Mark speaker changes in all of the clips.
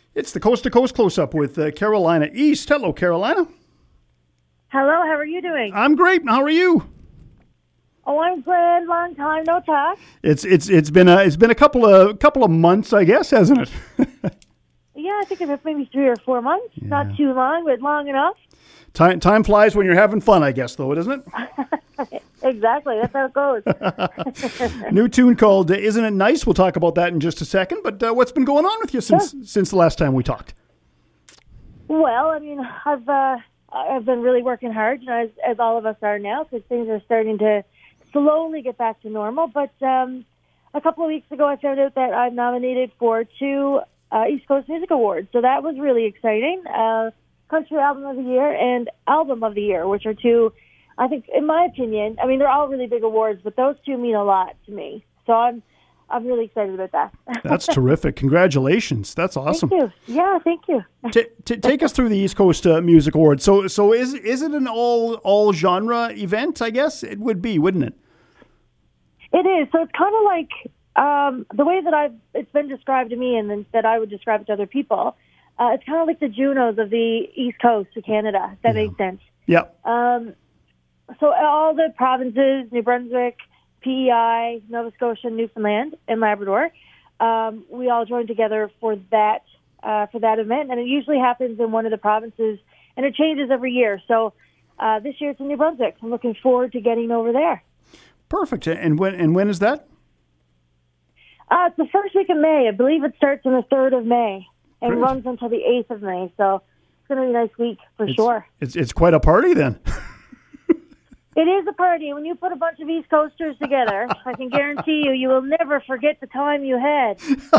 Speaker 1: It's the Coast to Coast Close-Up with Carolina East. Hello, Carolina.
Speaker 2: Hello, how are you doing?
Speaker 1: I'm great. How are you?
Speaker 2: Oh, I'm good. Long time no talk.
Speaker 1: It's been a couple of months, I guess, hasn't it?
Speaker 2: Yeah, I think it's maybe 3 or 4 months.
Speaker 1: Yeah.
Speaker 2: Not too long, but long enough.
Speaker 1: Time flies when you're having fun, I guess, though, doesn't
Speaker 2: it? Exactly. That's how it goes.
Speaker 1: New tune called "Isn't It Nice?" We'll talk about that in just a second. But what's been going on with you since the last time we talked?
Speaker 2: Well, I mean, I've been really working hard, as all of us are now, because things are starting to slowly get back to normal. But a couple of weeks ago, I found out that I'm nominated for 2 East Coast Music Awards. So that was really exciting. Country Album of the Year and Album of the Year, which are 2, I think, in my opinion, I mean, they're all really big awards, but those 2 mean a lot to me. So I'm really excited about that.
Speaker 1: That's terrific. Congratulations. That's awesome.
Speaker 2: Thank you. Yeah, thank you.
Speaker 1: Take us through the East Coast Music Awards. So is it an all genre event, I guess? It would be, wouldn't it?
Speaker 2: It is. So it's kind of like the way that it's been described to me and then that I would describe it to other people. It's kind of like the Junos of the East Coast of Canada, if that makes sense.
Speaker 1: Yeah.
Speaker 2: So all the provinces, New Brunswick, PEI, Nova Scotia, Newfoundland, and Labrador, we all join together for that event, and it usually happens in one of the provinces, and it changes every year. So this year it's in New Brunswick. I'm looking forward to getting over there.
Speaker 1: Perfect. And when is that?
Speaker 2: It's the first week of May. I believe it starts on the 3rd of May and runs until the 8th of May. So it's going to be a nice week for sure.
Speaker 1: It's quite a party then.
Speaker 2: It is a party. When you put a bunch of East Coasters together, I can guarantee you will never forget the time you had.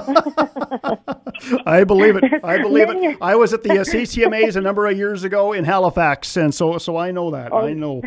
Speaker 1: I believe it. I was at the CCMAs a number of years ago in Halifax, and so I know that. I know.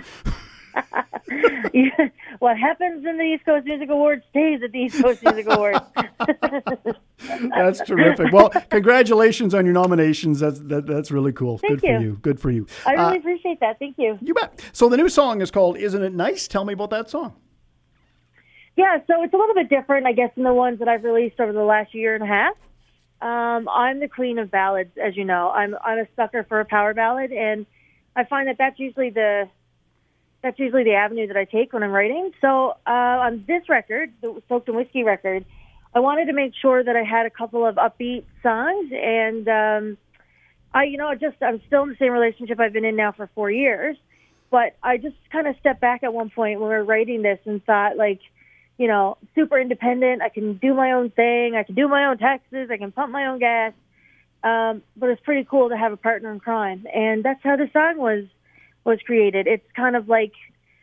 Speaker 2: What happens in the East Coast Music Awards stays at the East Coast Music Awards.
Speaker 1: That's terrific. Well, congratulations on your nominations. That's really cool.
Speaker 2: Thank you.
Speaker 1: For you. Good for you.
Speaker 2: I really appreciate that. Thank you.
Speaker 1: You bet. So the new song is called "Isn't It Nice?" Tell me about that song.
Speaker 2: Yeah, so it's a little bit different, I guess, than the ones that I've released over the last year and a half. I'm the queen of ballads, as you know. I'm a sucker for a power ballad, and I find that that's usually the avenue that I take when I'm writing. So on this record, the Soaked in Whiskey record, I wanted to make sure that I had a couple of upbeat songs. And I'm still in the same relationship I've been in now for 4 years. But I just kind of stepped back at one point when we were writing this and thought, super independent. I can do my own thing. I can do my own taxes. I can pump my own gas. But it's pretty cool to have a partner in crime. And that's how the song was created. It's kind of like,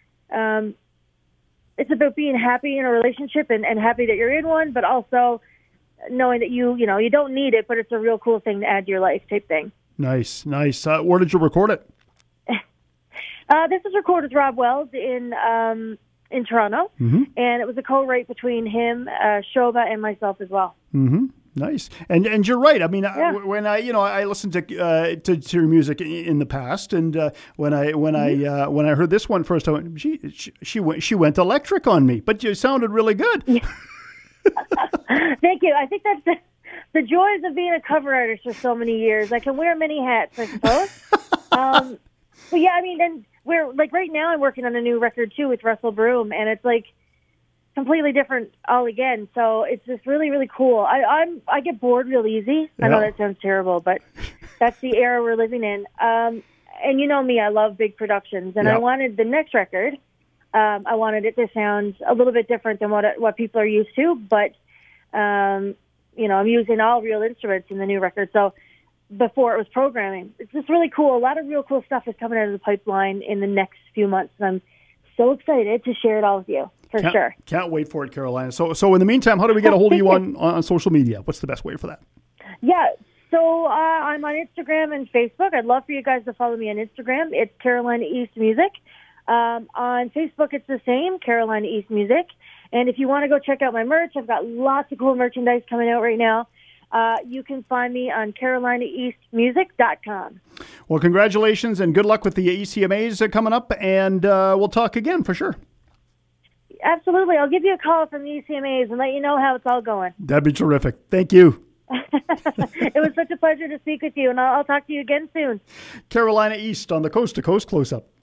Speaker 2: it's about being happy in a relationship and happy that you're in one, but also knowing that you don't need it, but it's a real cool thing to add to your life type thing.
Speaker 1: Nice. Where did you record it?
Speaker 2: This was recorded with Rob Wells in Toronto, and it was a co-write between him, Shoba, and myself as well.
Speaker 1: Mm-hmm. Nice, and you're right. I mean, when I listened to your music in the past, and when I heard this one first, I went, she went electric on me. But you sounded really good.
Speaker 2: Yeah. Thank you. I think that's the joys of being a cover artist for so many years. I can wear many hats, I suppose. But yeah, I mean, and we're right now I'm working on a new record too with Russell Broom, and it's completely different all again. So it's just really, really cool. I get bored real easy. Yeah. I know that sounds terrible, but that's the era we're living in. And you know me, I love big productions, and I wanted the next record. I wanted it to sound a little bit different than what people are used to, but I'm using all real instruments in the new record. So before it was programming, it's just really cool. A lot of real cool stuff is coming out of the pipeline in the next few months, and I'm so excited to share it all with you. Sure.
Speaker 1: Can't wait for it, Carolina. So in the meantime, how do we get a hold of you on social media? What's the best way for that?
Speaker 2: Yeah, so I'm on Instagram and Facebook. I'd love for you guys to follow me on Instagram. It's Carolina East Music. On Facebook, it's the same, Carolina East Music. And if you want to go check out my merch, I've got lots of cool merchandise coming out right now. You can find me on CarolinaEastMusic.com.
Speaker 1: Well, congratulations and good luck with the ECMAs coming up, and we'll talk again for sure.
Speaker 2: Absolutely. I'll give you a call from the ECMAs and let you know how it's all going.
Speaker 1: That'd be terrific. Thank you.
Speaker 2: It was such a pleasure. pleasure to speak with you, and I'll talk to you again soon.
Speaker 1: Carolina East on the Coast to Coast Close-Up.